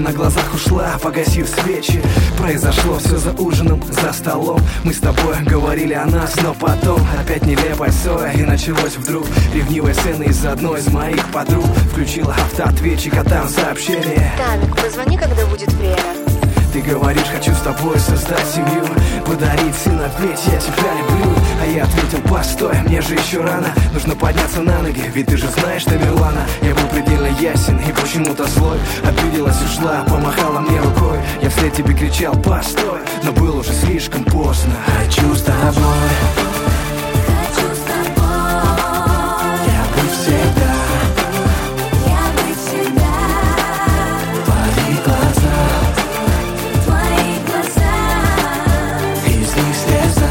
на глазах ушла, погасив свечи. Произошло все за ужином, за столом. Мы с тобой говорили о нас, но потом опять нелепая ссора. И началось вдруг ревнивая сцена из-за одной из моих подруг. Включила автоответчик, а там сообщение: Тамик, позвони, когда будет время. Ты говоришь, хочу с тобой создать семью, подарить сына, ведь я тебя люблю. А я ответил, постой, мне же еще рано. Нужно подняться на ноги, ведь ты же знаешь, что Милана. Я был предельно ясен и почему-то злой. Обиделась, ушла, помахала мне рукой. Я вслед тебе кричал, постой, но было уже слишком поздно. Хочу с тобой, Хочу с тобой, я бы всегда. я быть всегда. Твои глаза, Твои глаза, из них слеза.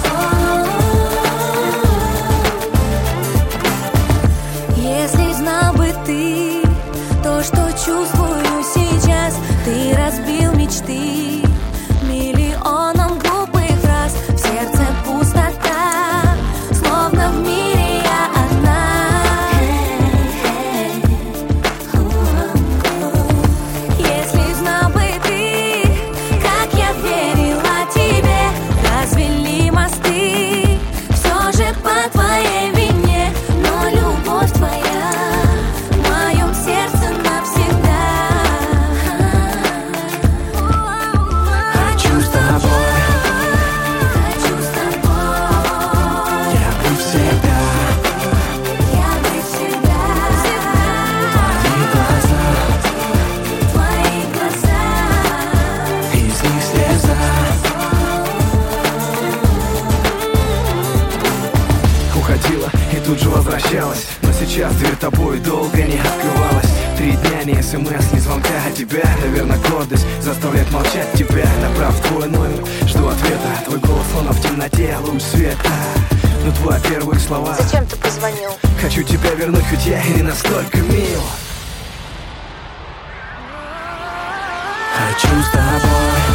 если знал бы ты то, что чувствую сейчас. Ты разбил мечты миллионом глупых фраз. В сердце пустота, словно в мире я одна. Если знал бы ты, как я верила тебе, развели мосты, все же по твоей вине. Но любовь твоя в моем сердце навсегда. Хочу с тобой, Хочу с тобой, я бы всегда. я быть всегда. Твои глаза, Твои глаза, из них слеза. Уходила и тут же возвращалась, но сейчас дверь тобой долго не открывалась. 3 дня ни смс, ни звонка от тебя. Наверное, гордость заставляет молчать тебя. Набрав твой номер, жду ответа. Твой голос словно в темноте, луч света. Но твои первые слова: зачем ты позвонил? хочу тебя вернуть, хоть я и не настолько мил. Хочу с тобой,